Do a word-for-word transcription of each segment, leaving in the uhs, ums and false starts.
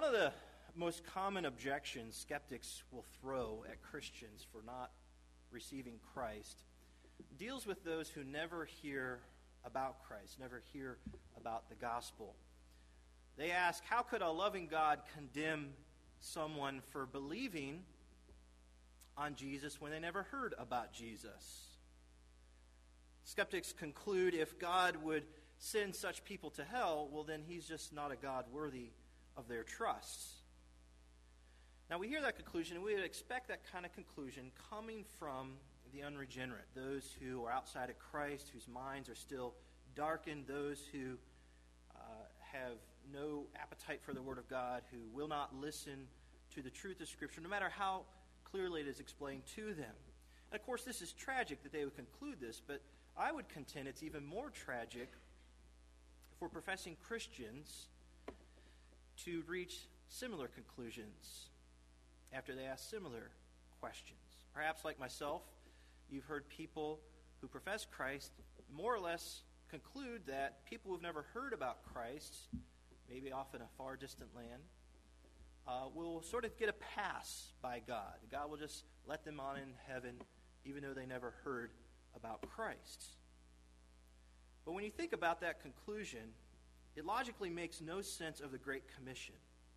One of the most common objections skeptics will throw at Christians for not receiving Christ deals with those who never hear about Christ, never hear about the gospel. They ask, how could a loving God condemn someone for believing on Jesus when they never heard about Jesus? Skeptics conclude if God would send such people to hell, well, then he's just not a God worthy of their trust. Now, we hear that conclusion, and we would expect that kind of conclusion coming from the unregenerate, those who are outside of Christ, whose minds are still darkened, those who uh, have no appetite for the Word of God, who will not listen to the truth of Scripture, no matter how clearly it is explained to them. And of course, this is tragic that they would conclude this, but I would contend it's even more tragic for professing Christians to reach similar conclusions after they ask similar questions. Perhaps like myself, you've heard people who profess Christ more or less conclude that people who've never heard about Christ, maybe off in a far distant land, uh, will sort of get a pass by God. God will just let them on in heaven even though they never heard about Christ. But when you think about that conclusion, it logically makes no sense of the Great Commission.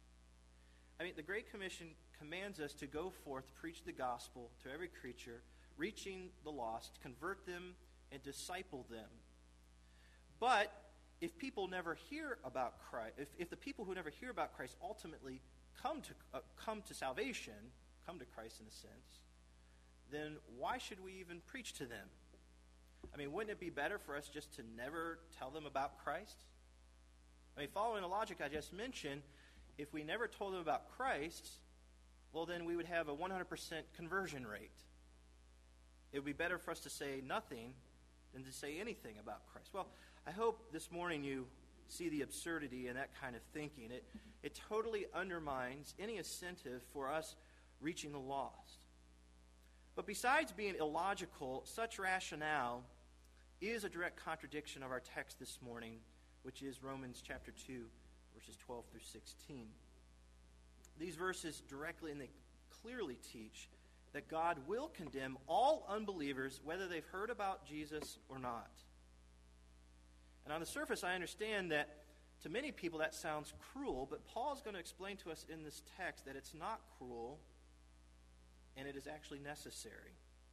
I mean, the Great Commission commands us to go forth, to preach the gospel to every creature, reaching the lost, convert them, and disciple them. But if people never hear about Christ, if, if the people who never hear about Christ ultimately come to uh, come to salvation, come to Christ in a sense, then why should we even preach to them? I mean, wouldn't it be better for us just to never tell them about Christ? I mean, following the logic I just mentioned, if we never told them about Christ, well, then we would have a one hundred percent conversion rate. It would be better for us to say nothing than to say anything about Christ. Well, I hope this morning you see the absurdity in that kind of thinking. It, it totally undermines any incentive for us reaching the lost. But besides being illogical, such rationale is a direct contradiction of our text this morning, which is Romans chapter two, verses twelve through sixteen. These verses directly and they clearly teach that God will condemn all unbelievers, whether they've heard about Jesus or not. And on the surface, I understand that to many people that sounds cruel, but Paul is going to explain to us in this text that it's not cruel, and it is actually necessary.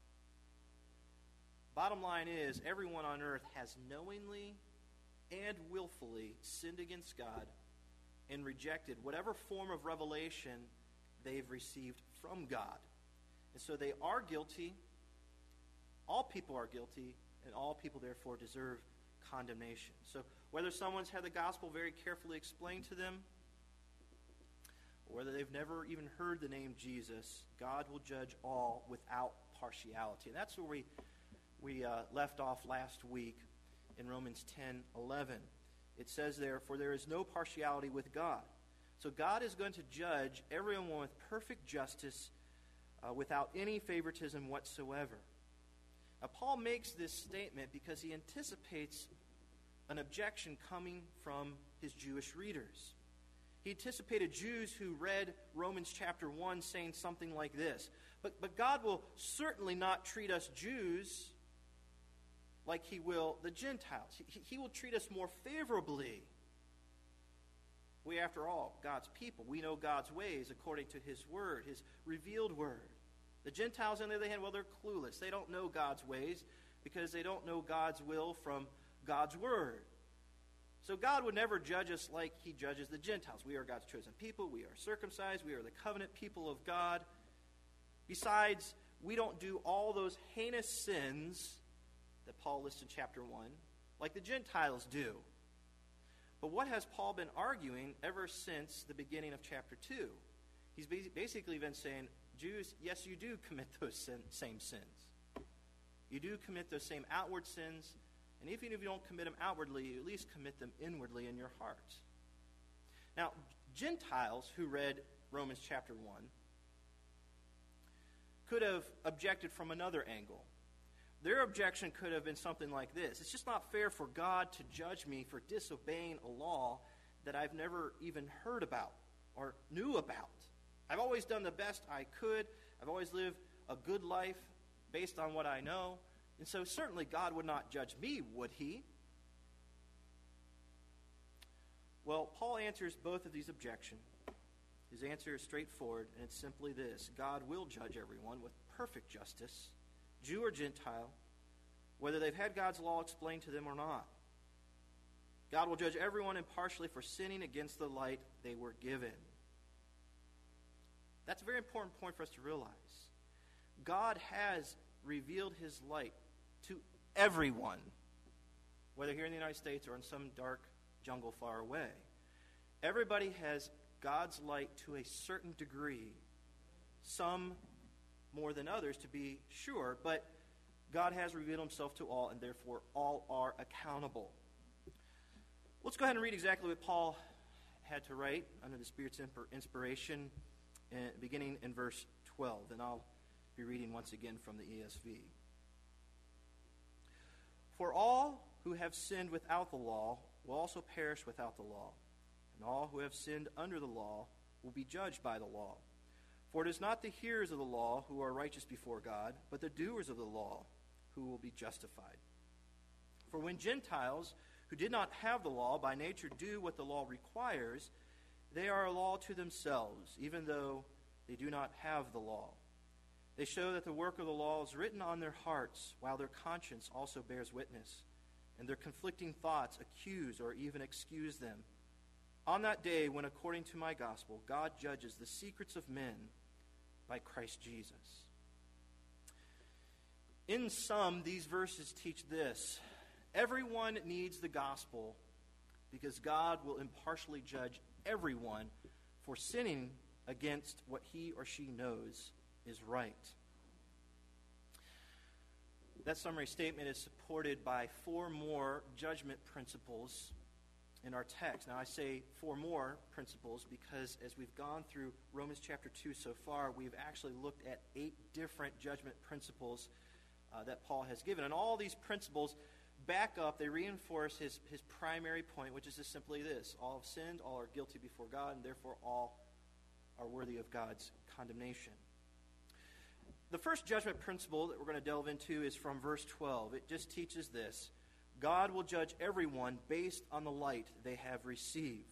Bottom line is, everyone on earth has knowingly and willfully sinned against God and rejected whatever form of revelation they've received from God. And so they are guilty. All people are guilty, and all people therefore deserve condemnation. So whether someone's had the gospel very carefully explained to them, or whether they've never even heard the name Jesus, God will judge all without partiality. And that's where we we uh, left off last week in Romans ten eleven. It says there, "For there is no partiality with God." So God is going to judge everyone with perfect justice, uh, without any favoritism whatsoever. Now, Paul makes this statement because he anticipates an objection coming from his Jewish readers. He anticipated Jews who read Romans chapter one saying something like this, but, but God will certainly not treat us Jews like he will the Gentiles. He, he will treat us more favorably. We, after all, God's people. We know God's ways according to his word, his revealed word. The Gentiles, on the other hand, well, they're clueless. They don't know God's ways because they don't know God's will from God's word. So God would never judge us like he judges the Gentiles. We are God's chosen people. We are circumcised. We are the covenant people of God. Besides, we don't do all those heinous sins that Paul lists in chapter one like the Gentiles do. But what has Paul been arguing ever since the beginning of chapter two? He's basically been saying, Jews, yes, you do commit those sin, same sins. You do commit those same outward sins, and even if you don't commit them outwardly, you at least commit them inwardly in your heart. Now, Gentiles who read Romans chapter one could have objected from another angle. Their objection could have been something like this: it's just not fair for God to judge me for disobeying a law that I've never even heard about. or knew about. I've always done the best I could. I've always lived a good life based on what I know. And so certainly God would not judge me, would he? Well, Paul answers both of these objections. His answer is straightforward, and it's simply this: God will judge everyone with perfect justice, Jew or Gentile, whether they've had God's law explained to them or not. God will judge everyone impartially for sinning against the light they were given. That's a very important point for us to realize. God has revealed his light to everyone, whether here in the United States or in some dark jungle far away. Everybody has God's light to a certain degree, some more than others to be sure, but God has revealed himself to all, and therefore all are accountable. Let's go ahead and read exactly what Paul had to write under the Spirit's inspiration, beginning in verse twelve, and I'll be reading once again from the E S V. For all who have sinned without the law will also perish without the law, and all who have sinned under the law will be judged by the law. For it is not the hearers of the law who are righteous before God, but the doers of the law who will be justified. For when Gentiles who did not have the law by nature do what the law requires, they are a law to themselves, even though they do not have the law. They show that the work of the law is written on their hearts, while their conscience also bears witness, and their conflicting thoughts accuse or even excuse them. On that day when, according to my gospel, God judges the secrets of men by Christ Jesus. In sum, these verses teach this: everyone needs the gospel because God will impartially judge everyone for sinning against what he or she knows is right. That summary statement is supported by four more judgment principles in our text. Now, I say four more principles because as we've gone through Romans chapter two so far, we've actually looked at eight different judgment principles uh, that Paul has given. And all these principles back up, they reinforce his, his primary point, which is just simply this: all have sinned, all are guilty before God, and therefore all are worthy of God's condemnation. The first judgment principle that we're going to delve into is from verse twelve. It just teaches this: God will judge everyone based on the light they have received.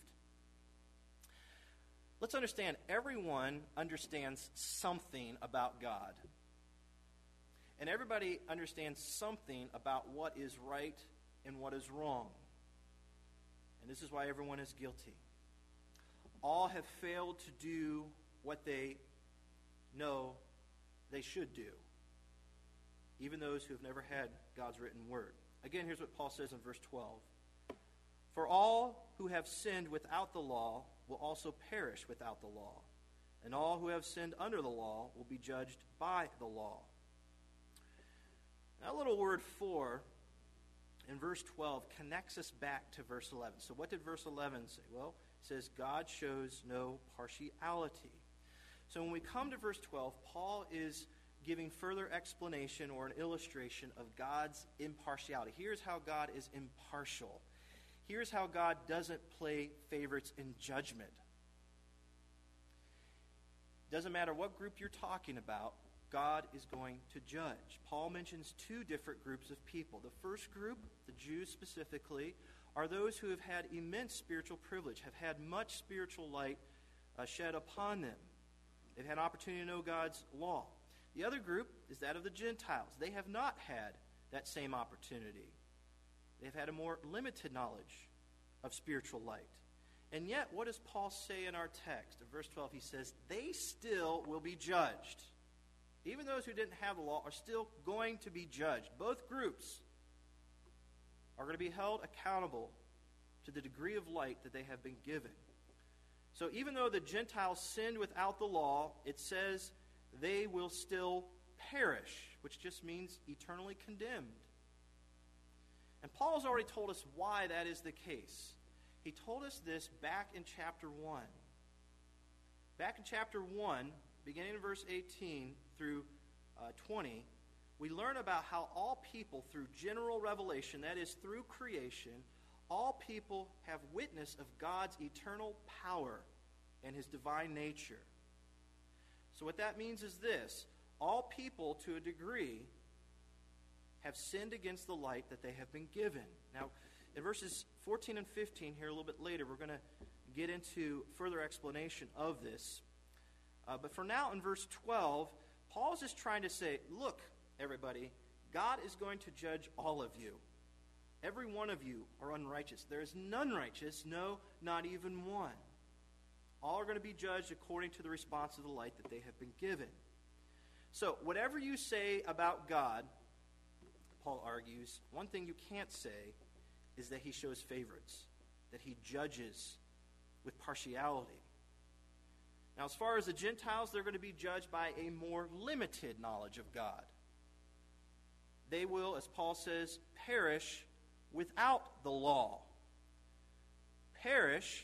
Let's understand, everyone understands something about God. And everybody understands something about what is right and what is wrong. And this is why everyone is guilty. All have failed to do what they know they should do, even those who have never had God's written word. Again, here's what Paul says in verse twelve. For all who have sinned without the law will also perish without the law, and all who have sinned under the law will be judged by the law. That little word "for" in verse twelve connects us back to verse eleven. So what did verse eleven say? Well, it says God shows no partiality. So when we come to verse twelve, Paul is giving further explanation or an illustration of God's impartiality. Here's how God is impartial. Here's how God doesn't play favorites in judgment. Doesn't matter what group you're talking about, God is going to judge. Paul mentions two different groups of people. The first group, the Jews specifically, are those who have had immense spiritual privilege, have had much spiritual light uh, shed upon them. They've had an opportunity to know God's law. The other group is that of the Gentiles. They have not had that same opportunity. They've had a more limited knowledge of spiritual light. And yet, what does Paul say in our text? In verse twelve, he says, they still will be judged. Even those who didn't have the law are still going to be judged. Both groups are going to be held accountable to the degree of light that they have been given. So even though the Gentiles sinned without the law, it says they will still perish, which just means eternally condemned. And Paul's already told us why that is the case. He told us this back in chapter one. Back in chapter one, beginning in verse eighteen through uh, twenty, we learn about how all people, through general revelation, that is, through creation, all people have witness of God's eternal power and his divine nature. So what that means is this: all people, to a degree, have sinned against the light that they have been given. Now, in verses fourteen and fifteen, here a little bit later, we're going to get into further explanation of this. Uh, but for now, in verse twelve, Paul's just trying to say, look, everybody, God is going to judge all of you. Every one of you are unrighteous. There is none righteous, no, not even one. All are going to be judged according to the response of the light that they have been given. So, whatever you say about God, Paul argues, one thing you can't say is that he shows favorites, that he judges with partiality. Now, as far as the Gentiles, they're going to be judged by a more limited knowledge of God. They will, as Paul says, perish without the law. Perish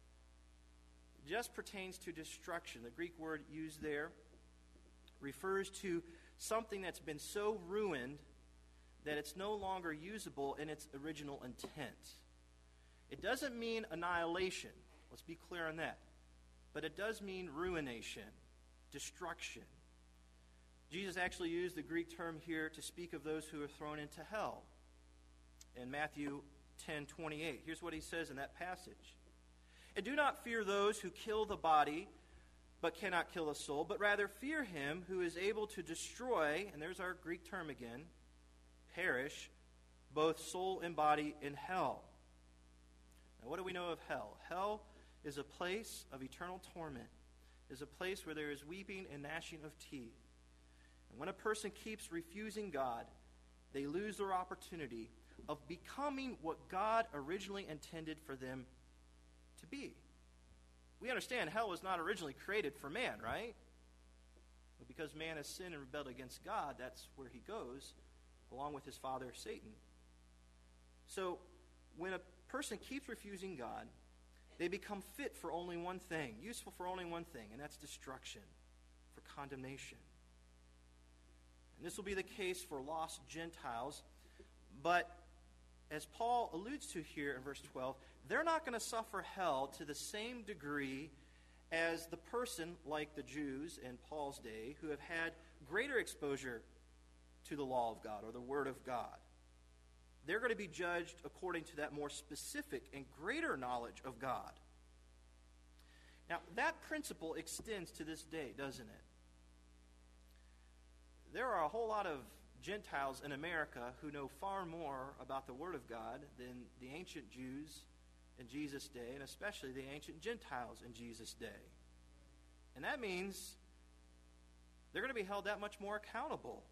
just pertains to destruction. The Greek word used there refers to something that's been so ruined that it's no longer usable in its original intent. It doesn't mean annihilation. Let's be clear on that. But it does mean ruination, destruction. Jesus actually used the Greek term here to speak of those who are thrown into hell. In Matthew ten twenty-eight, here's what he says in that passage. And do not fear those who kill the body, but cannot kill the soul, but rather fear him who is able to destroy, and there's our Greek term again, perish, both soul and body in hell. Now, what do we know of hell? Hell is a place of eternal torment, is a place where there is weeping and gnashing of teeth. And when a person keeps refusing God, they lose their opportunity of becoming what God originally intended for them to be. We understand hell was not originally created for man, right? But because man has sinned and rebelled against God, that's where he goes, along with his father Satan. So, when a person keeps refusing God, they become fit for only one thing, useful for only one thing, and that's destruction, for condemnation. And this will be the case for lost Gentiles, but as Paul alludes to here in verse twelve, they're not going to suffer hell to the same degree as the person, like the Jews in Paul's day, who have had greater exposure to the law of God or the Word of God. They're going to be judged according to that more specific and greater knowledge of God. Now, that principle extends to this day, doesn't it? There are a whole lot of Gentiles in America who know far more about the Word of God than the ancient Jews in Jesus' day, and especially the ancient Gentiles in Jesus' day. And that means they're going to be held that much more accountable.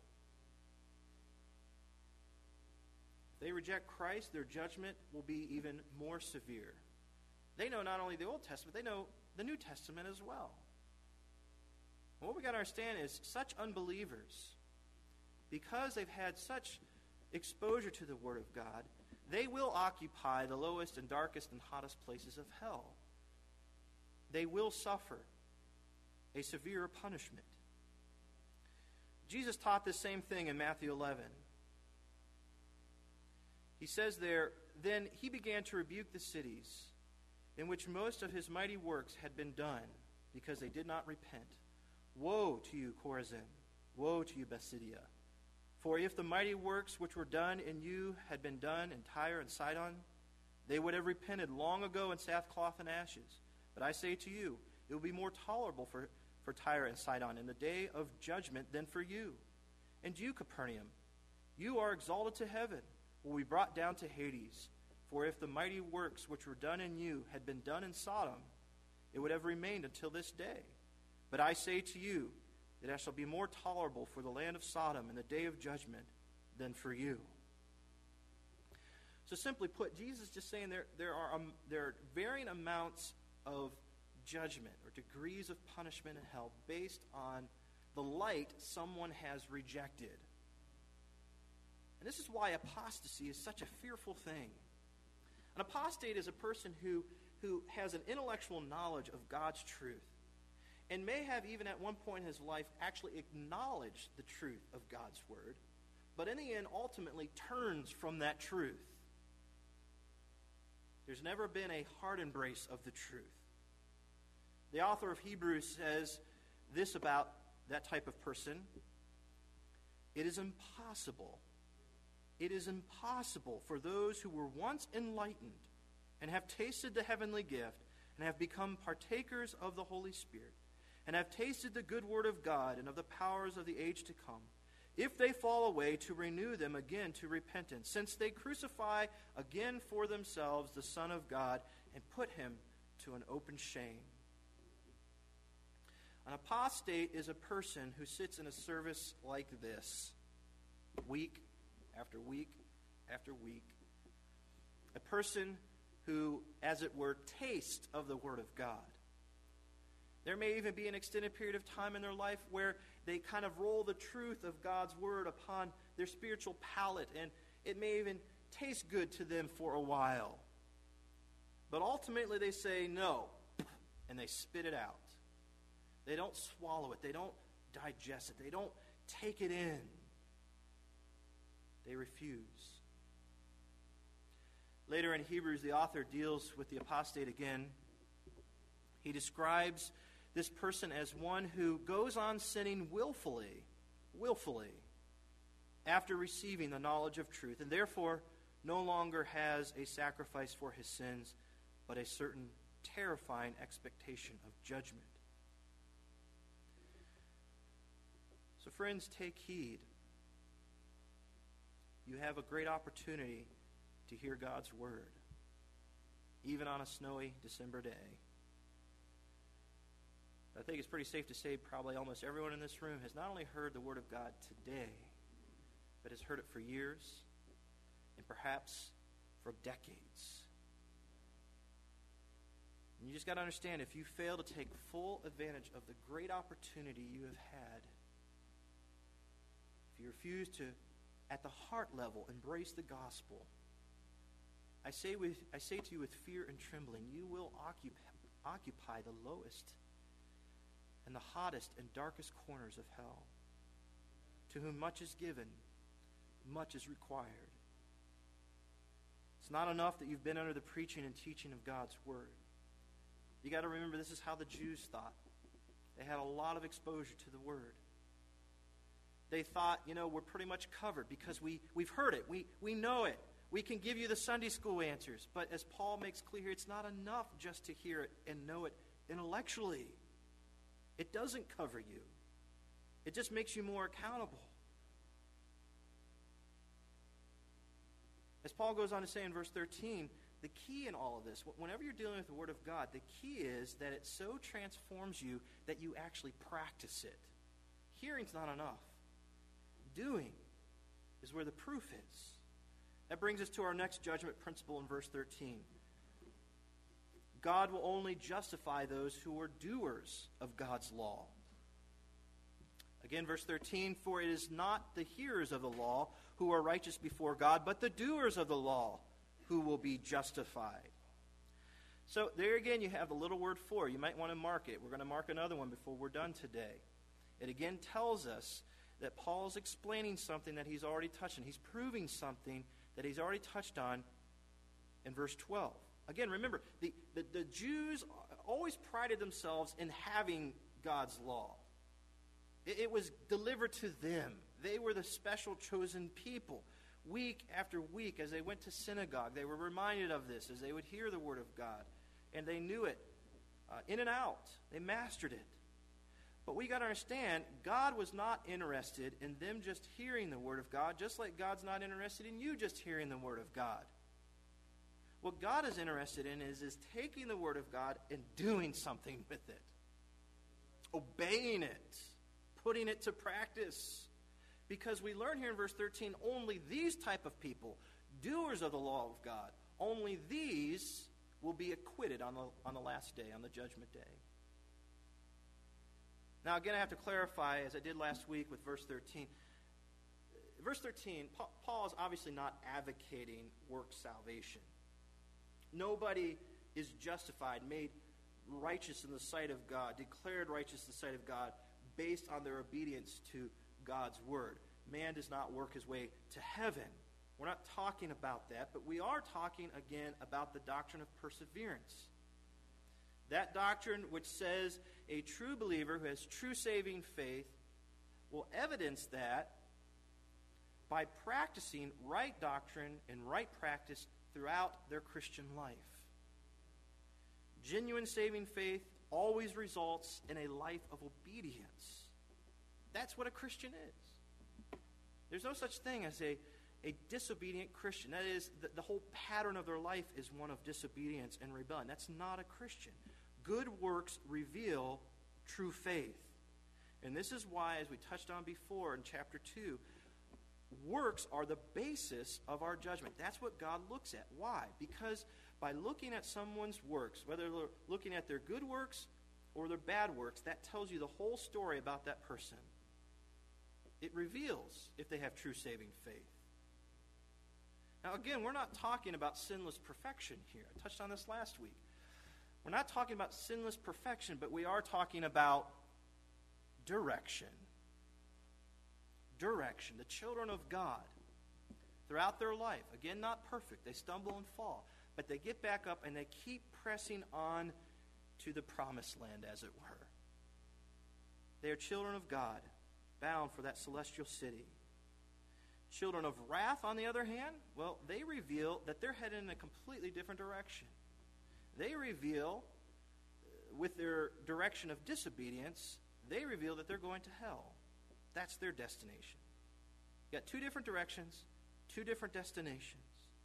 If they reject Christ, their judgment will be even more severe. They know not only the Old Testament, they know the New Testament as well. And what we've got to understand is such unbelievers, because they've had such exposure to the Word of God, they will occupy the lowest and darkest and hottest places of hell. They will suffer a severe punishment. Jesus taught the same thing in Matthew eleven. He says there, then he began to rebuke the cities in which most of his mighty works had been done, because they did not repent. Woe to you, Chorazin! Woe to you, Bethsaida! For if the mighty works which were done in you had been done in Tyre and Sidon, they would have repented long ago in sackcloth and ashes. But I say to you, it will be more tolerable for, for Tyre and Sidon in the day of judgment than for you. And you, Capernaum, you are exalted to heaven, will be brought down to Hades. For if the mighty works which were done in you had been done in Sodom, it would have remained until this day. But I say to you, that it shall be more tolerable for the land of Sodom in the day of judgment than for you. So simply put, Jesus is just saying there, there, are, um, there are varying amounts of judgment or degrees of punishment in hell based on the light someone has rejected. And this is why apostasy is such a fearful thing. An apostate is a person who, who has an intellectual knowledge of God's truth, and may have even at one point in his life actually acknowledged the truth of God's word, but in the end ultimately turns from that truth. There's never been a heart embrace of the truth. The author of Hebrews says this about that type of person. It is impossible. It is impossible for those who were once enlightened and have tasted the heavenly gift and have become partakers of the Holy Spirit and have tasted the good word of God and of the powers of the age to come, if they fall away, to renew them again to repentance, since they crucify again for themselves the Son of God and put him to an open shame. An apostate is a person who sits in a service like this, week after week after week. A person who, as it were, tastes of the Word of God. There may even be an extended period of time in their life where they kind of roll the truth of God's Word upon their spiritual palate, and it may even taste good to them for a while. But ultimately they say no, and they spit it out. They don't swallow it. They don't digest it. They don't take it in. They refuse. Later in Hebrews, the author deals with the apostate again. He describes this person as one who goes on sinning willfully, willfully, after receiving the knowledge of truth, and therefore no longer has a sacrifice for his sins, but a certain terrifying expectation of judgment. So friends, take heed. You have a great opportunity to hear God's word, even on a snowy December day. I think it's pretty safe to say probably almost everyone in this room has not only heard the word of God today, but has heard it for years and perhaps for decades. And you just got to understand, if you fail to take full advantage of the great opportunity you have had, if you refuse to, at the heart level, embrace the gospel, I say with I say to you with fear and trembling, you will occupy, occupy the lowest and the hottest and darkest corners of hell. To whom much is given, much is required. It's not enough that you've been under the preaching and teaching of God's word. You got to remember, this is how the Jews thought. They had a lot of exposure to the word. They thought, you know, we're pretty much covered because we, we've heard it. We, we know it. We can give you the Sunday school answers. But as Paul makes clear, it's not enough just to hear it and know it intellectually. It doesn't cover you. It just makes you more accountable. As Paul goes on to say in verse thirteen, the key in all of this, whenever you're dealing with the Word of God, the key is that it so transforms you that you actually practice it. Hearing's not enough. Doing is where the proof is. That brings us to our next judgment principle in verse thirteen. God will only justify those who are doers of God's law. Again, verse thirteen, for it is not the hearers of the law who are righteous before God, but the doers of the law who will be justified. So there again you have the little word for. You might want to mark it. We're going to mark another one before we're done today. It again tells us that Paul's explaining something that he's already touched on. He's proving something that he's already touched on in verse twelve. Again, remember, the, the, the Jews always prided themselves in having God's law. It, it was delivered to them. They were the special chosen people. Week after week, as they went to synagogue, they were reminded of this as they would hear the word of God. And they knew it uh, in and out. They mastered it. But we got to understand, God was not interested in them just hearing the word of God, just like God's not interested in you just hearing the word of God. What God is interested in is, is taking the word of God and doing something with it. Obeying it. Putting it to practice. Because we learn here in verse thirteen, only these type of people, doers of the law of God, only these will be acquitted on the, on the last day, on the judgment day. Now again, I have to clarify, as I did last week with verse thirteen. Verse thirteen, Paul is obviously not advocating work salvation. Nobody is justified, made righteous in the sight of God, declared righteous in the sight of God, based on their obedience to God's word. Man does not work his way to heaven. We're not talking about that, but we are talking again about the doctrine of perseverance. That doctrine which says a true believer who has true saving faith will evidence that by practicing right doctrine and right practice throughout their Christian life. Genuine saving faith always results in a life of obedience. That's what a Christian is. There's no such thing as a, a disobedient Christian. That is, the, the whole pattern of their life is one of disobedience and rebellion. That's not a Christian. Good works reveal true faith. And this is why, as we touched on before in chapter two, works are the basis of our judgment. That's what God looks at. Why? Because by looking at someone's works, whether they're looking at their good works or their bad works, that tells you the whole story about that person. It reveals if they have true saving faith. Now, again, we're not talking about sinless perfection here. I touched on this last week. We're not talking about sinless perfection, but we are talking about direction. Direction. The children of God, throughout their life, again, not perfect. They stumble and fall. But they get back up and they keep pressing on to the promised land, as it were. They are children of God, bound for that celestial city. Children of wrath, on the other hand, well, they reveal that they're headed in a completely different direction. They reveal, with their direction of disobedience, they reveal that they're going to hell. That's their destination. You got two different directions, two different destinations.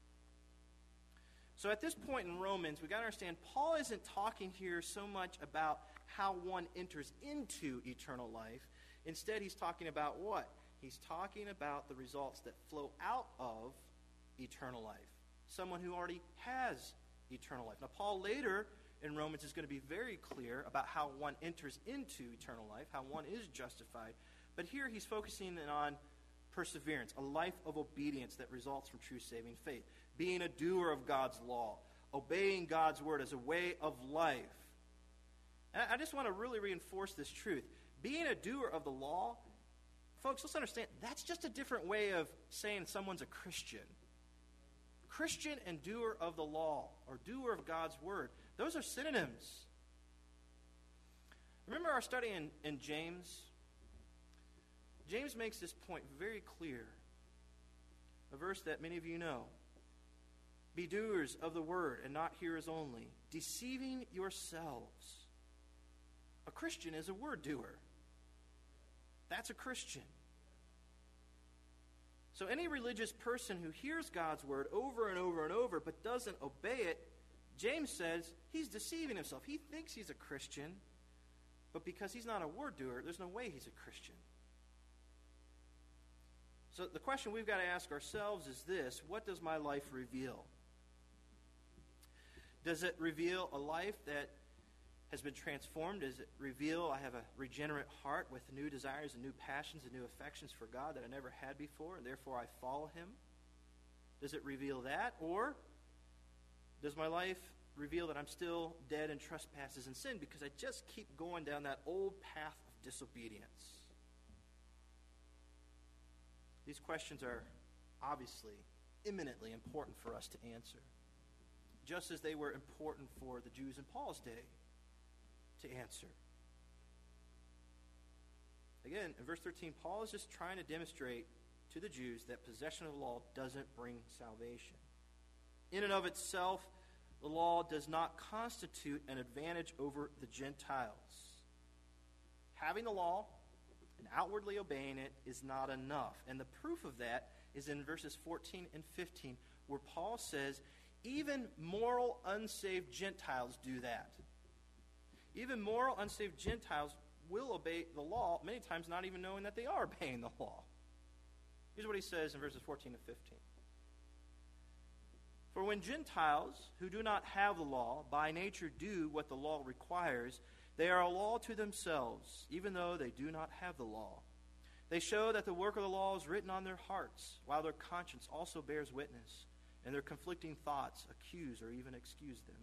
So at this point in Romans, we've got to understand, Paul isn't talking here so much about how one enters into eternal life. Instead, he's talking about what? He's talking about the results that flow out of eternal life. Someone who already has eternal life. Now, Paul later in Romans is going to be very clear about how one enters into eternal life, how one is justified. But here he's focusing on perseverance, a life of obedience that results from true saving faith. Being a doer of God's law, obeying God's word as a way of life. And I just want to really reinforce this truth. Being a doer of the law, folks, let's understand, that's just a different way of saying someone's a Christian. Christian and doer of the law, or doer of God's word, those are synonyms. Remember our study in, in James? James makes this point very clear. A verse that many of you know. Be doers of the word and not hearers only, deceiving yourselves. A Christian is a word doer. That's a Christian. So any religious person who hears God's word over and over and over but doesn't obey it, James says he's deceiving himself. He thinks he's a Christian, but because he's not a word doer, there's no way he's a Christian. So the question we've got to ask ourselves is this: what does my life reveal? Does it reveal a life that has been transformed? Does it reveal I have a regenerate heart with new desires and new passions and new affections for God that I never had before, and therefore I follow him? Does it reveal that? Or does my life reveal that I'm still dead in trespasses and sin because I just keep going down that old path of disobedience? These questions are obviously eminently important for us to answer, just as they were important for the Jews in Paul's day to answer. Again, in verse thirteen, Paul is just trying to demonstrate to the Jews that possession of the law doesn't bring salvation. In and of itself, the law does not constitute an advantage over the Gentiles. Having the law and outwardly obeying it is not enough. And the proof of that is in verses fourteen and fifteen, where Paul says, even moral, unsaved Gentiles do that. Even moral, unsaved Gentiles will obey the law, many times not even knowing that they are obeying the law. Here's what he says in verses fourteen and fifteen. For when Gentiles, who do not have the law, by nature do what the law requires, they are a law to themselves, even though they do not have the law. They show that the work of the law is written on their hearts, while their conscience also bears witness, and their conflicting thoughts accuse or even excuse them.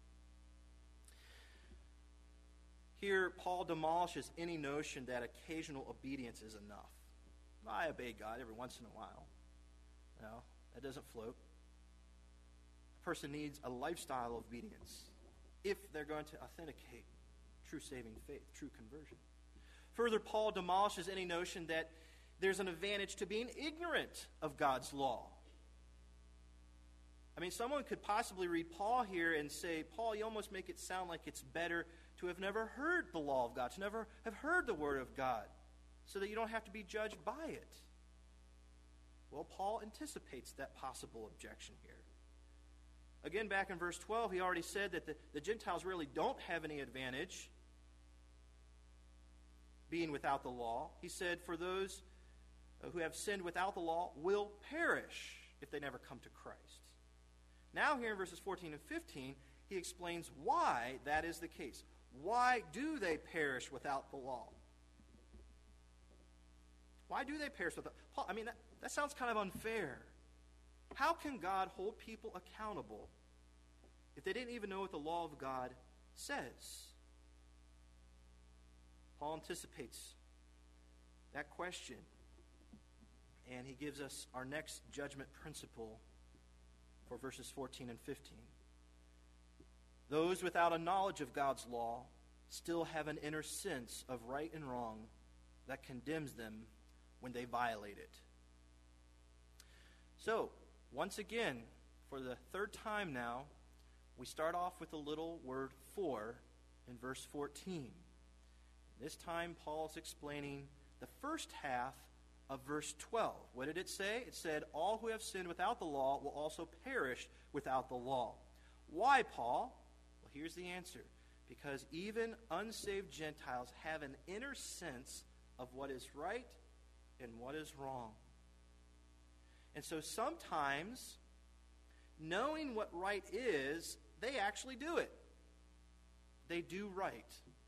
Here, Paul demolishes any notion that occasional obedience is enough. I obey God every once in a while. No, that doesn't float. A person needs a lifestyle of obedience. if they're going to authenticate true saving faith, true conversion. Further, Paul demolishes any notion that there's an advantage to being ignorant of God's law. I mean, someone could possibly read Paul here and say, Paul, you almost make it sound like it's better to have never heard the law of God, to never have heard the word of God, so that you don't have to be judged by it. Well, Paul anticipates that possible objection here. Again, back in verse twelve, he already said that the, the Gentiles really don't have any advantage being without the law. He said, for those who have sinned without the law will perish if they never come to Christ. Now here in verses fourteen and fifteen, he explains why that is the case. Why do they perish without the law? Why do they perish without Paul? I mean, that, that sounds kind of unfair. How can God hold people accountable if they didn't even know what the law of God says? Paul anticipates that question, and he gives us our next judgment principle for verses fourteen and fifteen. Those without a knowledge of God's law still have an inner sense of right and wrong that condemns them when they violate it. So, once again, for the third time now, we start off with a little word for in verse fourteen. This time, Paul is explaining the first half of verse twelve. What did it say? It said, all who have sinned without the law will also perish without the law. Why, Paul? Well, here's the answer. Because even unsaved Gentiles have an inner sense of what is right and what is wrong. And so sometimes, knowing what right is, they actually do it. They do right.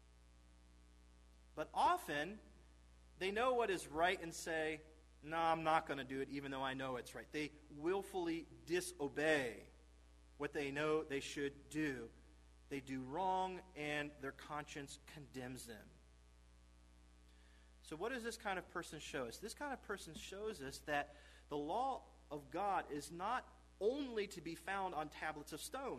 But often, they know what is right and say, no, I'm not going to do it even though I know it's right. They willfully disobey what they know they should do. They do wrong and their conscience condemns them. So what does this kind of person show us? This kind of person shows us that the law of God is not only to be found on tablets of stone.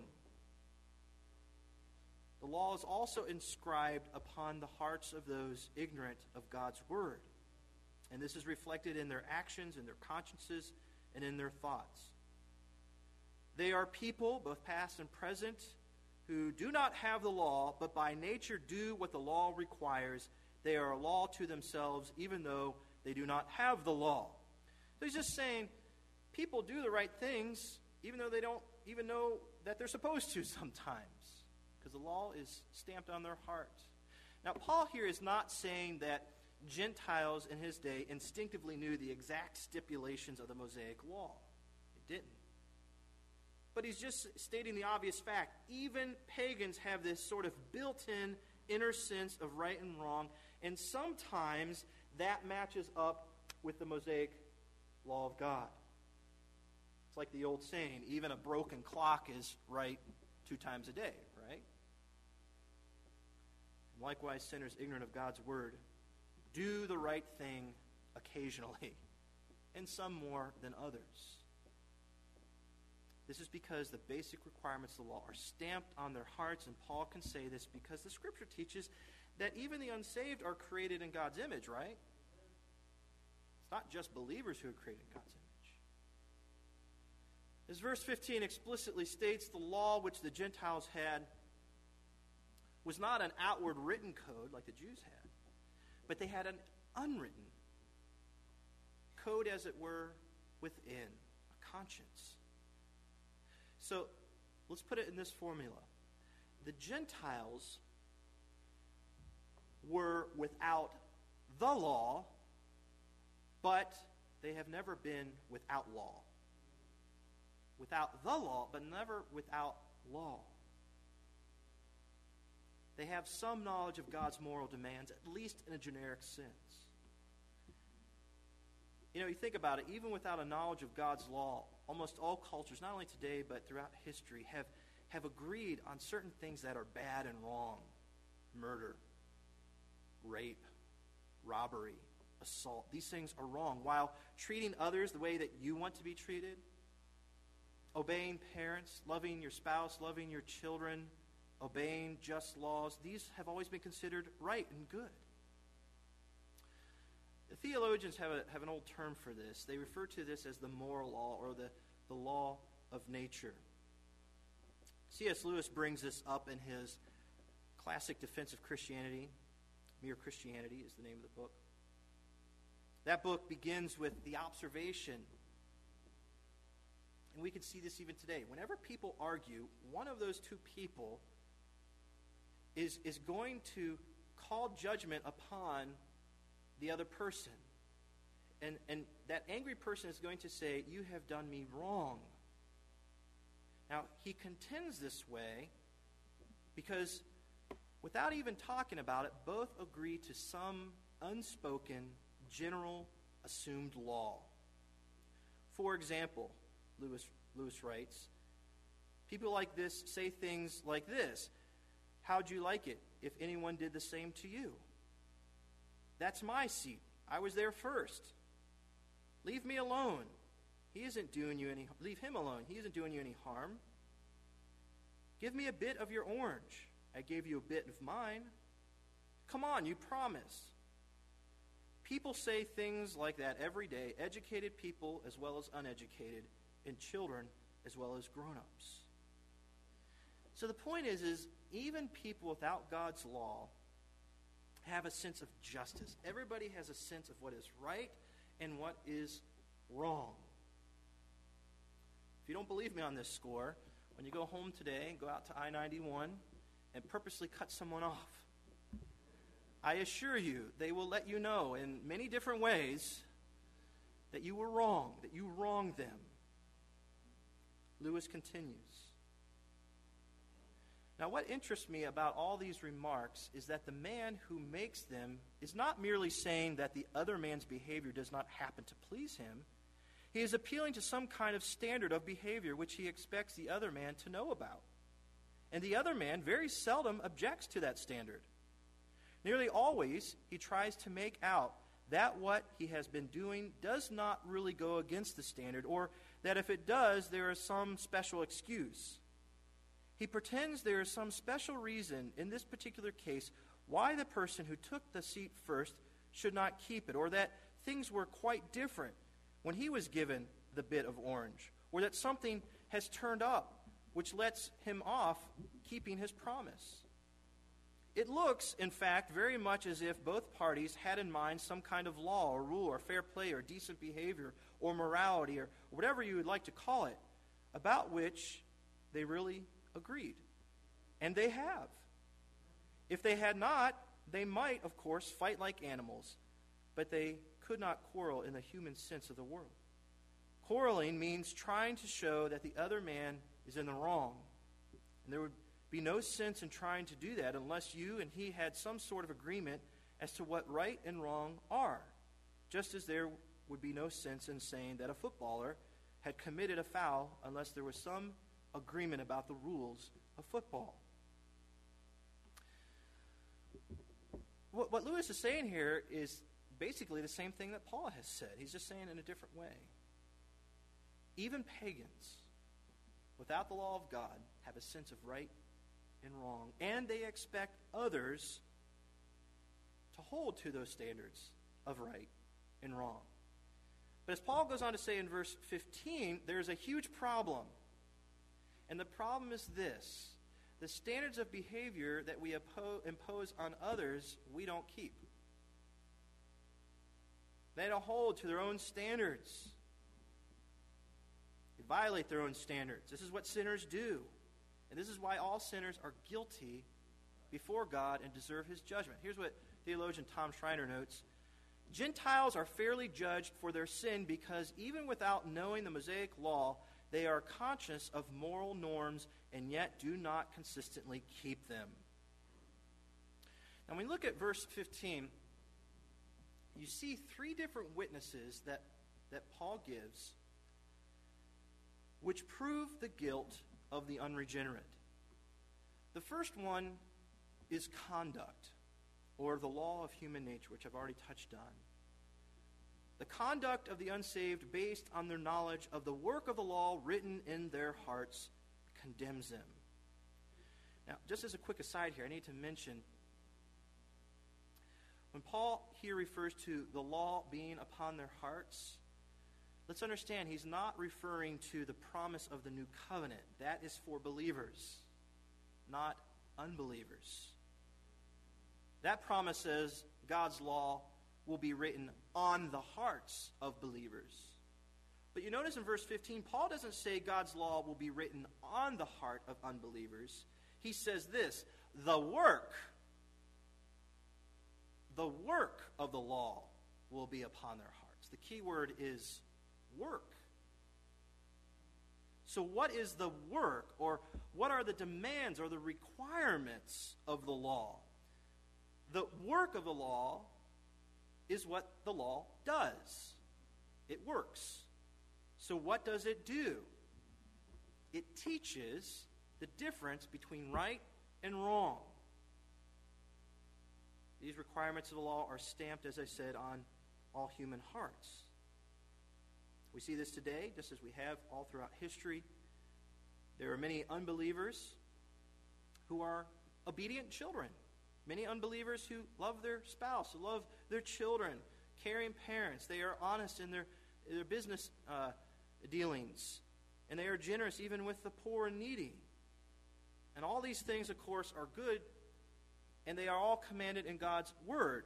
The law is also inscribed upon the hearts of those ignorant of God's word. And this is reflected in their actions, in their consciences, and in their thoughts. They are people, both past and present, who do not have the law, but by nature do what the law requires. They are a law to themselves, even though they do not have the law. So he's just saying, people do the right things, even though they don't even know that they're supposed to sometimes, because the law is stamped on their heart. Now, Paul here is not saying that Gentiles in his day instinctively knew the exact stipulations of the Mosaic law. They didn't. But he's just stating the obvious fact. Even pagans have this sort of built-in inner sense of right and wrong, and sometimes that matches up with the Mosaic law of God. It's like the old saying, even a broken clock is right two times a day, right? And likewise, sinners ignorant of God's word do the right thing occasionally, and some more than others. This is because the basic requirements of the law are stamped on their hearts, and Paul can say this because the Scripture teaches that even the unsaved are created in God's image, right? It's not just believers who are created in God's image. As verse fifteen explicitly states, the law which the Gentiles had was not an outward written code like the Jews had, but they had an unwritten code, as it were, within, a conscience. So, let's put it in this formula. The Gentiles were without the law, but they have never been without law. Without the law, but never without law. They have some knowledge of God's moral demands, at least in a generic sense. You know, you think about it, even without a knowledge of God's law, almost all cultures, not only today but throughout history, have, have agreed on certain things that are bad and wrong. Murder, rape, robbery, assault. These things are wrong. While treating others the way that you want to be treated, obeying parents, loving your spouse, loving your children, obeying just laws, these have always been considered right and good. The theologians have, a, have an old term for this. They refer to this as the moral law, or the, the law of nature. C S Lewis brings this up in his classic defense of Christianity. Mere Christianity is the name of the book. That book begins with the observation, and we can see this even today. Whenever people argue, one of those two people is, is going to call judgment upon the other person. And, and that angry person is going to say, "You have done me wrong." Now, he contends this way because without even talking about it, both agree to some unspoken, general, assumed law. For example, Lewis, Lewis writes, people like this say things like this: "How'd you like it if anyone did the same to you? That's my seat. I was there first. Leave me alone. He isn't doing you any leave him alone. He isn't doing you any harm. Give me a bit of your orange. I gave you a bit of mine. Come on, you promised." People say things like that every day, educated people as well as uneducated, and children as well as grown-ups. So the point is, is even people without God's law have a sense of justice. Everybody has a sense of what is right and what is wrong. If you don't believe me on this score, when you go home today and go out to I ninety-one and purposely cut someone off, I assure you they will let you know in many different ways that you were wrong, that you wronged them. Lewis continues. Now, what interests me about all these remarks is that the man who makes them is not merely saying that the other man's behavior does not happen to please him. He is appealing to some kind of standard of behavior which he expects the other man to know about. And the other man very seldom objects to that standard. Nearly always, he tries to make out that what he has been doing does not really go against the standard, or that if it does, there is some special excuse. He pretends there is some special reason in this particular case why the person who took the seat first should not keep it, or that things were quite different when he was given the bit of orange, or that something has turned up which lets him off keeping his promise. It looks, in fact, very much as if both parties had in mind some kind of law or rule or fair play or decent behavior or morality or whatever you would like to call it, about which they really agreed. And they have. If they had not, they might, of course, fight like animals, but they could not quarrel in the human sense of the word. Quarreling means trying to show that the other man is in the wrong. And there would be no sense in trying to do that unless you and he had some sort of agreement as to what right and wrong are. Just as there would be no sense in saying that a footballer had committed a foul unless there was some agreement about the rules of football. What, what Lewis is saying here is basically the same thing that Paul has said. He's just saying it in a different way. Even pagans, without the law of God, have a sense of right and wrong, and they expect others to hold to those standards of right and wrong. But as Paul goes on to say in verse fifteen, there's a huge problem. And the problem is this: the standards of behavior that we oppo- impose on others, we don't keep. They don't hold to their own standards. They violate their own standards. This is what sinners do. And this is why all sinners are guilty before God and deserve his judgment. Here's what theologian Tom Schreiner notes. Gentiles are fairly judged for their sin because even without knowing the Mosaic law, they are conscious of moral norms and yet do not consistently keep them. Now when we look at verse fifteen, you see three different witnesses that, that Paul gives which prove the guilt of the unregenerate. The first one is conduct, or the law of human nature, which I've already touched on. The conduct of the unsaved based on their knowledge of the work of the law written in their hearts condemns them. Now, just as a quick aside here, I need to mention, when Paul here refers to the law being upon their hearts, let's understand he's not referring to the promise of the new covenant. That is for believers, not unbelievers. That promise says God's law will be written on the hearts of believers. But you notice in verse fifteen, Paul doesn't say God's law will be written on the heart of unbelievers. He says this, the work, the work of the law will be upon their hearts. The key word is work. So what is the work, or what are the demands or the requirements of the law? The work of the law is what the law does. It works. So what does it do? It teaches the difference between right and wrong. These requirements of the law are stamped, as I said, on all human hearts. We see this today, just as we have all throughout history. There are many unbelievers who are obedient children. Many unbelievers who love their spouse, who love their children, caring parents. They are honest in their, their business uh, dealings. And they are generous even with the poor and needy. And all these things, of course, are good, and they are all commanded in God's Word.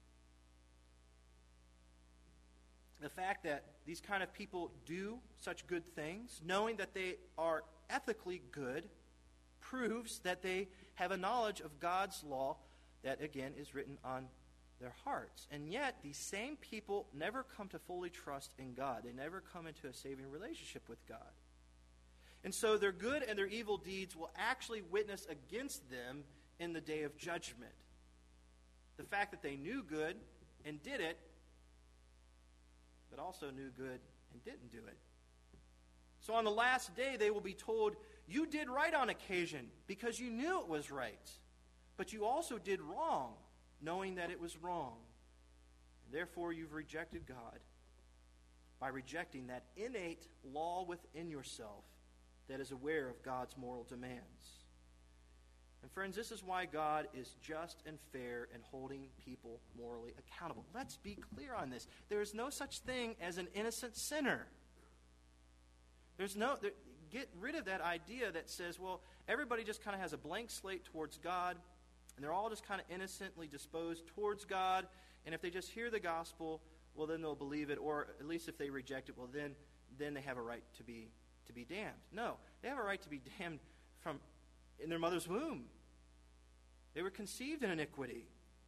The fact that these kind of people do such good things, knowing that they are ethically good, proves that they have a knowledge of God's law that, again, is written on their hearts. And yet, these same people never come to fully trust in God. They never come into a saving relationship with God. And so their good and their evil deeds will actually witness against them in the day of judgment. The fact that they knew good and did it, but also knew good and didn't do it. So on the last day, they will be told, you did right on occasion because you knew it was right. But you also did wrong, knowing that it was wrong. And therefore, you've rejected God by rejecting that innate law within yourself that is aware of God's moral demands. And friends, this is why God is just and fair in holding people morally accountable. Let's be clear on this. There is no such thing as an innocent sinner. There's no, there, get rid of that idea that says, well, everybody just kind of has a blank slate towards God, and they're all just kind of innocently disposed towards God, and if they just hear the gospel, well, then they'll believe it, or at least if they reject it, well, then then they have a right to be to be damned. No, they have a right to be damned from in their mother's womb. They were conceived in iniquity.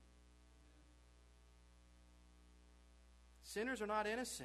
Sinners are not innocent.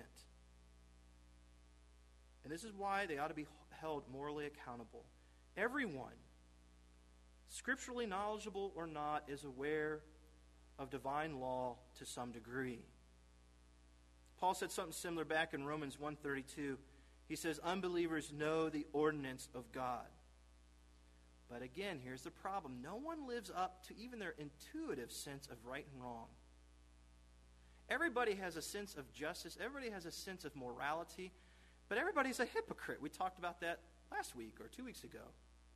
And this is why they ought to be held morally accountable. Everyone, scripturally knowledgeable or not, is aware of divine law to some degree. Paul said something similar back in Romans one thirty-two. He says, unbelievers know the ordinance of God. But again, here's the problem. No one lives up to even their intuitive sense of right and wrong. Everybody has a sense of justice. Everybody has a sense of morality. But everybody's a hypocrite. We talked about that last week or two weeks ago.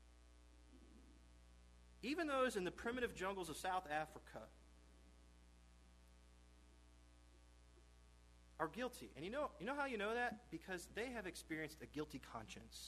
Even those in the primitive jungles of South Africa are guilty. And you know, you know how you know that? Because they have experienced a guilty conscience.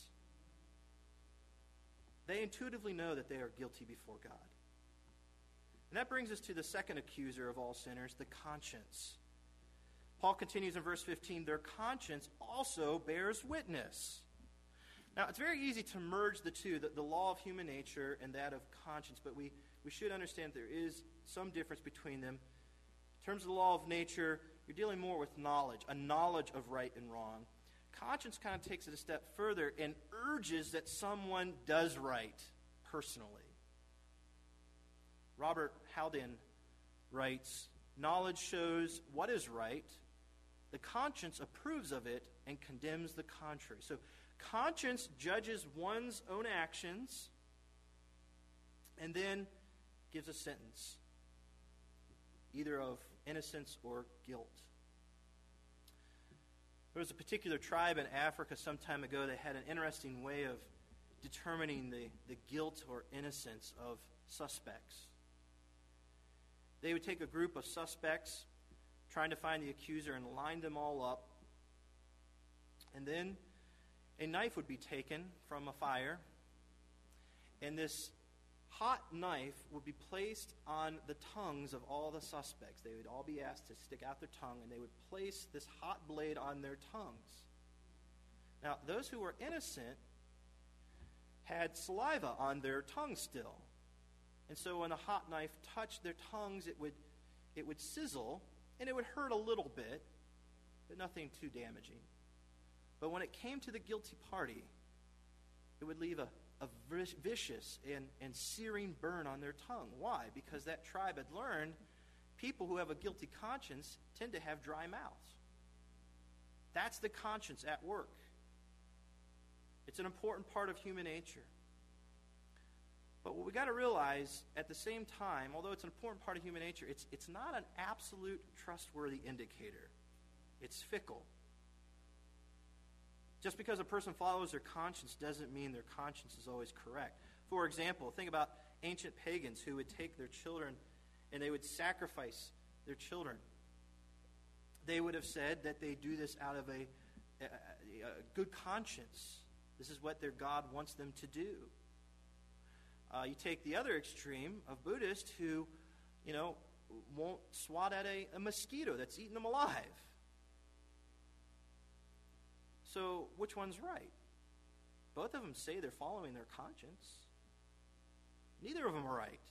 They intuitively know that they are guilty before God. And that brings us to the second accuser of all sinners, the conscience. Paul continues in verse fifteen, their conscience also bears witness. Now, it's very easy to merge the two, the, the law of human nature and that of conscience, but we, we should understand there is some difference between them. In terms of the law of nature, you're dealing more with knowledge, a knowledge of right and wrong. Conscience kind of takes it a step further and urges that someone does right personally. Robert Haldane writes, knowledge shows what is right. The conscience approves of it and condemns the contrary. So conscience judges one's own actions and then gives a sentence, either of innocence or guilt. There was a particular tribe in Africa some time ago that had an interesting way of determining the, the guilt or innocence of suspects. They would take a group of suspects, trying to find the accuser, and line them all up. And then a knife would be taken from a fire, and this hot knife would be placed on the tongues of all the suspects. They would all be asked to stick out their tongue, and they would place this hot blade on their tongues. Now, those who were innocent had saliva on their tongue still. And so when the hot knife touched their tongues, it would, it would sizzle, and it would hurt a little bit, but nothing too damaging. But when it came to the guilty party, it would leave a, a vicious and, and searing burn on their tongue. Why? Because that tribe had learned people who have a guilty conscience tend to have dry mouths. That's the conscience at work. It's an important part of human nature. But what we got to realize at the same time, although it's an important part of human nature, it's, it's not an absolute trustworthy indicator. It's fickle. Just because a person follows their conscience doesn't mean their conscience is always correct. For example, think about ancient pagans who would take their children and they would sacrifice their children. They would have said that they do this out of a, a, a good conscience. This is what their God wants them to do. Uh, you take the other extreme of Buddhists who, you know, won't swat at a, a mosquito that's eating them alive. So which one's right? Both of them say they're following their conscience. Neither of them are right.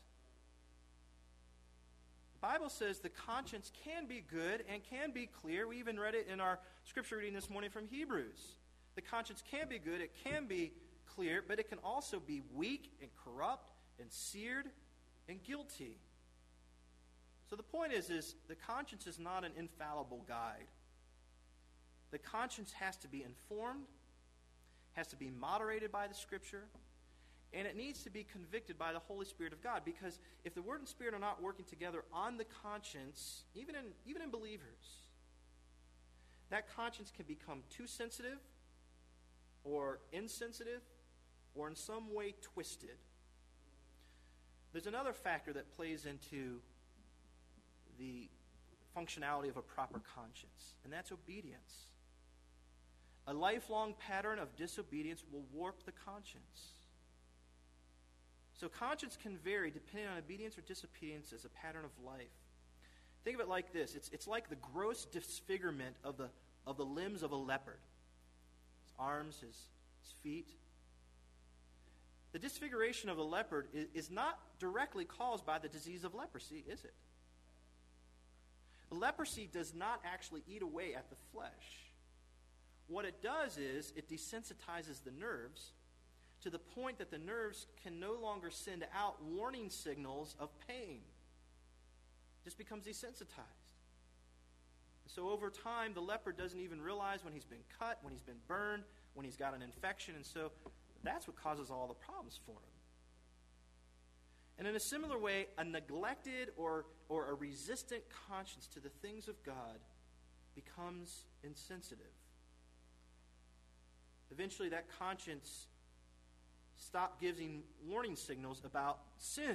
The Bible says the conscience can be good and can be clear. We even read it in our scripture reading this morning from Hebrews. The conscience can be good, it can be clear, but it can also be weak and corrupt and seared and guilty. So the point is, is the conscience is not an infallible guide. The conscience has to be informed, has to be moderated by the Scripture, and it needs to be convicted by the Holy Spirit of God. Because if the Word and Spirit are not working together on the conscience, even in, even in believers, that conscience can become too sensitive or insensitive or in some way twisted. There's another factor that plays into the functionality of a proper conscience, and that's obedience. A lifelong pattern of disobedience will warp the conscience. So conscience can vary depending on obedience or disobedience as a pattern of life. Think of it like this. It's, it's like the gross disfigurement of the, of the limbs of a leopard. His arms, his, his feet. The disfiguration of the leopard is, is not directly caused by the disease of leprosy, is it? The leprosy does not actually eat away at the flesh. What it does is it desensitizes the nerves to the point that the nerves can no longer send out warning signals of pain. It just becomes desensitized. So over time, the leopard doesn't even realize when he's been cut, when he's been burned, when he's got an infection, and so that's what causes all the problems for him. And in a similar way, a neglected or, or a resistant conscience to the things of God becomes insensitive. Eventually, that conscience stops giving warning signals about sin.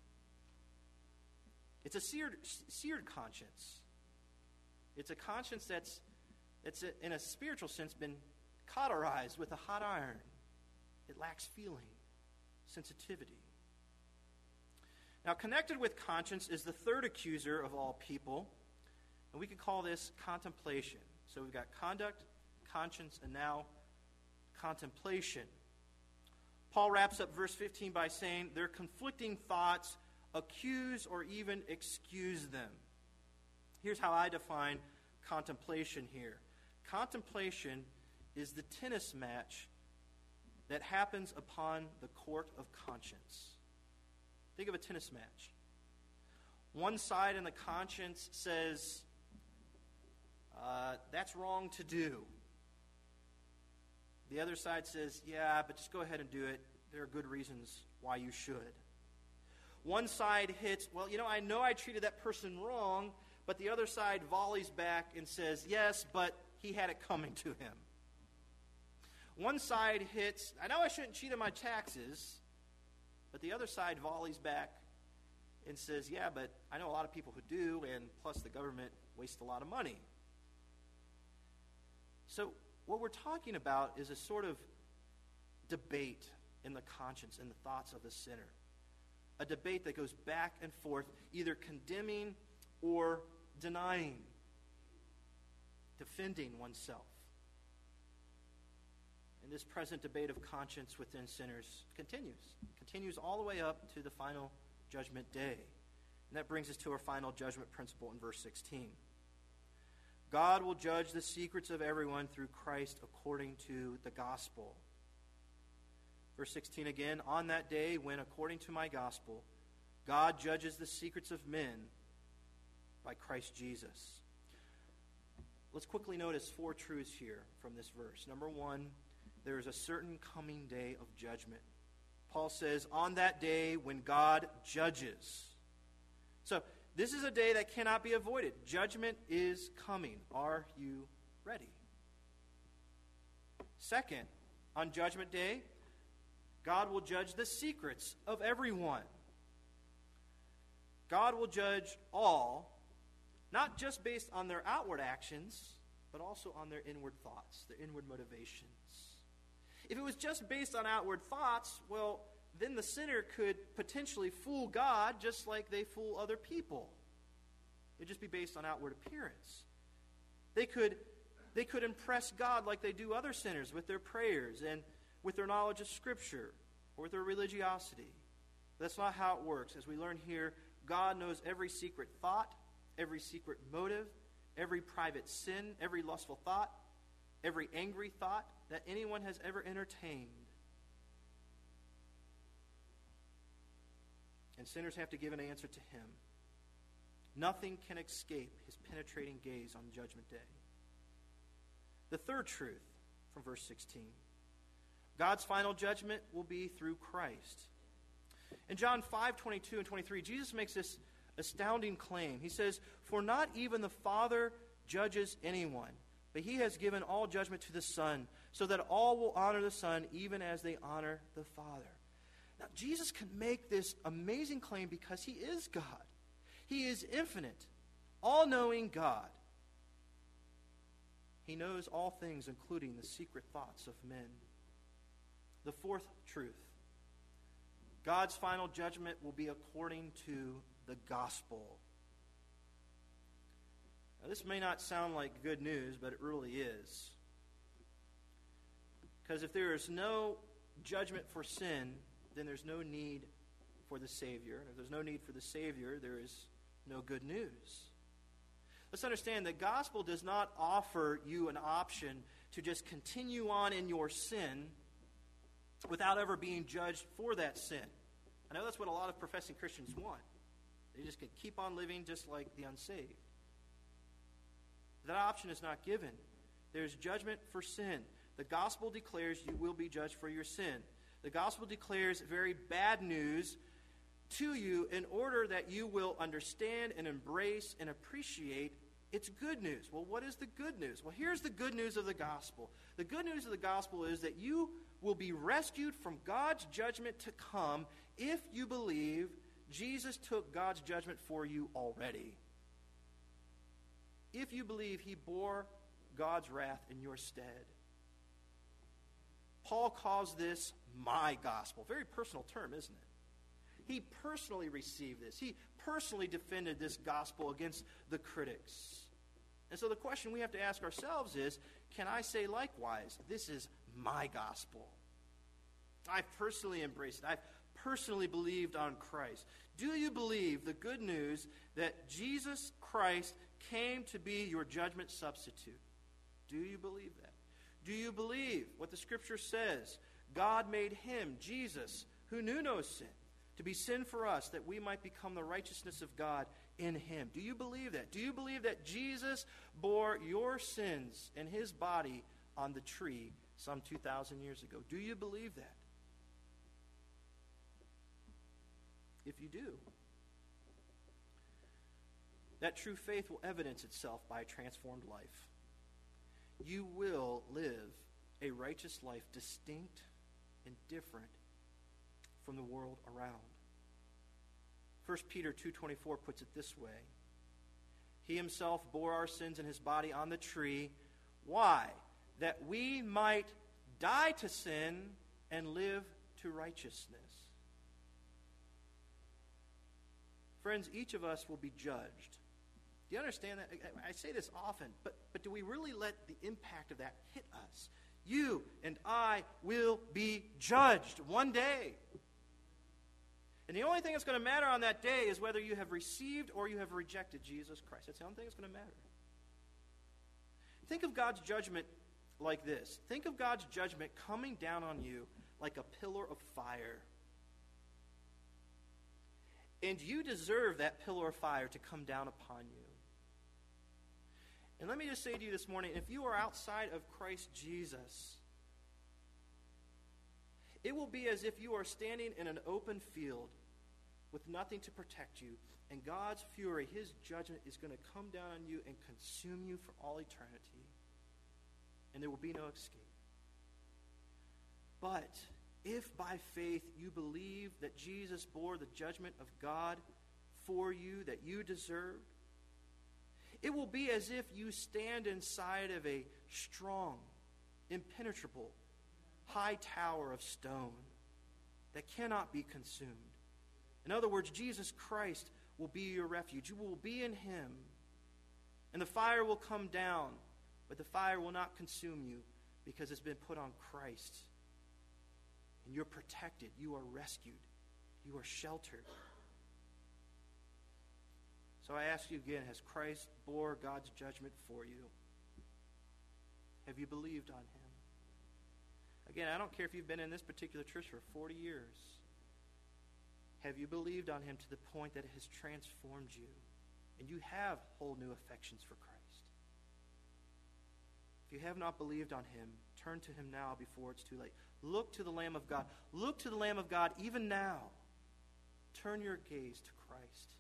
It's a seared, seared conscience. It's a conscience that's, that's a, in a spiritual sense, been cauterized with a hot iron. It lacks feeling, sensitivity. Now, connected with conscience is the third accuser of all people, and we could call this contemplation. So we've got conduct, conscience, and now contemplation. Paul wraps up verse fifteen by saying, their conflicting thoughts accuse or even excuse them. Here's how I define contemplation here. Contemplation is the tennis match that happens upon the court of conscience. Think of a tennis match. One side in the conscience says, uh, that's wrong to do. The other side says, yeah, but just go ahead and do it. There are good reasons why you should. One side hits, well, you know, I know I treated that person wrong, but the other side volleys back and says, yes, but he had it coming to him. one side hits, I know I shouldn't cheat on my taxes, but the other side volleys back and says, yeah, but I know a lot of people who do, and plus the government wastes a lot of money. So what we're talking about is a sort of debate in the conscience and the thoughts of the sinner. A debate that goes back and forth, either condemning or denying, defending oneself. And this present debate of conscience within sinners continues. Continues all the way up to the final judgment day. And that brings us to our final judgment principle in verse sixteen. God will judge the secrets of everyone through Christ according to the gospel. Verse sixteen again, on that day when, according to my gospel, God judges the secrets of men by Christ Jesus. Let's quickly notice four truths here from this verse. Number one, there is a certain coming day of judgment. Paul says, on that day when God judges. So, this is a day that cannot be avoided. Judgment is coming. Are you ready? Second, on Judgment Day, God will judge the secrets of everyone. God will judge all, not just based on their outward actions, but also on their inward thoughts, their inward motivations. If it was just based on outward thoughts, well, then the sinner could potentially fool God just like they fool other people. It would just be based on outward appearance. They could, they could impress God like they do other sinners with their prayers and with their knowledge of Scripture or with their religiosity. That's not how it works. As we learn here, God knows every secret thought, every secret motive, every private sin, every lustful thought, every angry thought that anyone has ever entertained. And sinners have to give an answer to him. Nothing can escape his penetrating gaze on Judgment Day. The third truth from verse sixteen. God's final judgment will be through Christ. In John five, twenty-two and twenty-three, Jesus makes this astounding claim. He says, for not even the Father judges anyone, but he has given all judgment to the Son, so that all will honor the Son even as they honor the Father. Now, Jesus can make this amazing claim because he is God. He is infinite, all-knowing God. He knows all things, including the secret thoughts of men. The fourth truth. God's final judgment will be according to the gospel. Now, this may not sound like good news, but it really is. Because if there is no judgment for sin, then there's no need for the Savior. And if there's no need for the Savior, there is no good news. Let's understand that gospel does not offer you an option to just continue on in your sin without ever being judged for that sin. I know that's what a lot of professing Christians want. They just can keep on living just like the unsaved. That option is not given. There's judgment for sin. The gospel declares you will be judged for your sin. The gospel declares very bad news to you in order that you will understand and embrace and appreciate its good news. Well, what is the good news? Well, here's the good news of the gospel. The good news of the gospel is that you will be rescued from God's judgment to come if you believe Jesus took God's judgment for you already. If you believe he bore God's wrath in your stead. Paul calls this my gospel. Very personal term, isn't it? He personally received this. He personally defended this gospel against the critics. And so the question we have to ask ourselves is, can I say likewise, this is my gospel? I've personally embraced it. I've personally believed on Christ. Do you believe the good news that Jesus Christ came to be your judgment substitute? Do you believe that? Do you believe what the Scripture says? God made him, Jesus, who knew no sin, to be sin for us, that we might become the righteousness of God in him. Do you believe that? Do you believe that Jesus bore your sins in his body on the tree some two thousand years ago? Do you believe that? If you do, that true faith will evidence itself by a transformed life. You will live a righteous life distinct and different from the world around. First Peter two twenty-four puts it this way. He himself bore our sins in his body on the tree. Why? That we might die to sin and live to righteousness. Friends, each of us will be judged. Do you understand that? I say this often, but, but do we really let the impact of that hit us? You and I will be judged one day. And the only thing that's going to matter on that day is whether you have received or you have rejected Jesus Christ. That's the only thing that's going to matter. Think of God's judgment like this. Think of God's judgment coming down on you like a pillar of fire. And you deserve that pillar of fire to come down upon you. And let me just say to you this morning, if you are outside of Christ Jesus, it will be as if you are standing in an open field with nothing to protect you, and God's fury, his judgment, is going to come down on you and consume you for all eternity. And there will be no escape. But if by faith you believe that Jesus bore the judgment of God for you that you deserved, it will be as if you stand inside of a strong, impenetrable, high tower of stone that cannot be consumed. In other words, Jesus Christ will be your refuge. You will be in him. And the fire will come down, but the fire will not consume you because it's been put on Christ. And you're protected. You are rescued. You are sheltered. So I ask you again, has Christ bore God's judgment for you? Have you believed on him? Again, I don't care if you've been in this particular church for forty years. Have you believed on him to the point that it has transformed you and you have whole new affections for Christ? If you have not believed on him, turn to him now before it's too late. Look to the Lamb of God. Look to the Lamb of God even now. Turn your gaze to Christ.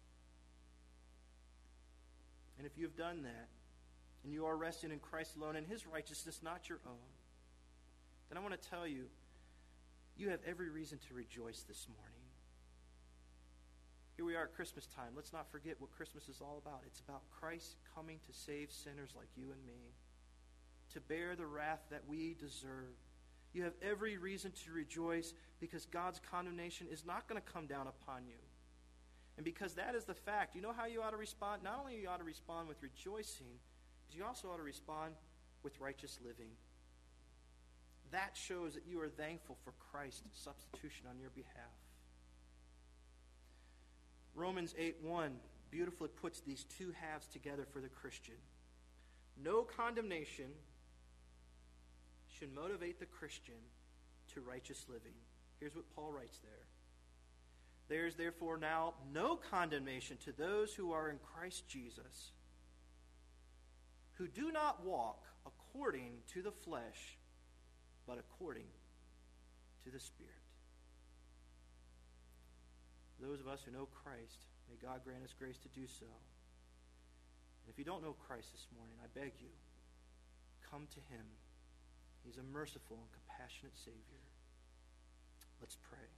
And if you've done that, and you are resting in Christ alone and his righteousness, not your own, then I want to tell you, you have every reason to rejoice this morning. Here we are at Christmas time. Let's not forget what Christmas is all about. It's about Christ coming to save sinners like you and me, to bear the wrath that we deserve. You have every reason to rejoice because God's condemnation is not going to come down upon you. And because that is the fact, you know how you ought to respond? Not only you ought to respond with rejoicing, but you also ought to respond with righteous living. That shows that you are thankful for Christ's substitution on your behalf. Romans eight one beautifully puts these two halves together for the Christian. No condemnation should motivate the Christian to righteous living. Here's what Paul writes there. There is therefore now no condemnation to those who are in Christ Jesus, who do not walk according to the flesh, but according to the Spirit. Those of us who know Christ, may God grant us grace to do so. And if you don't know Christ this morning, I beg you, come to him. He's a merciful and compassionate Savior. Let's pray.